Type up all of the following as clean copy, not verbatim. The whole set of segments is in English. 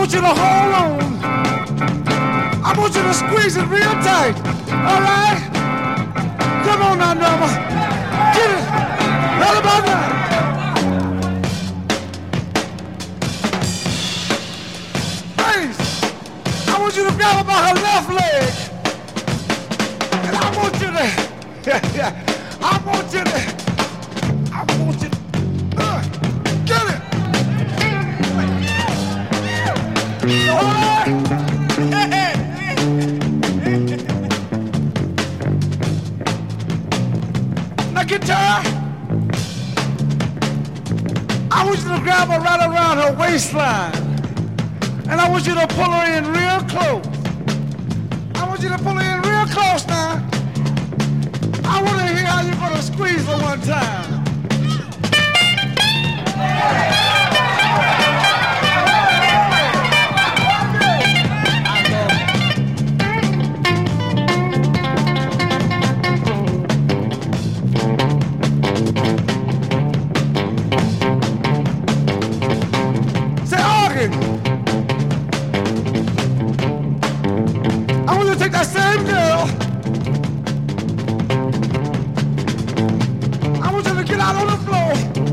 want you to hold on. I want you to squeeze it real tight. All right? Come on now, Norma. Get it. Right about that. Please. I want you to grab about her left leg. And I want you to, I want you to, get it. All right. Now guitar, I want you to grab her right around her waistline. And I want you to pull her in real close. I want you to pull her in real close now. I want to hear how you're going to squeeze her one time. Say, organ. I want you to take that same girl. I want you to get out on the floor.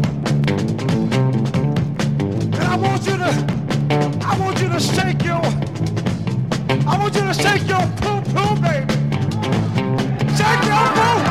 And I want you to shake your poo-poo, baby. Shake your poo.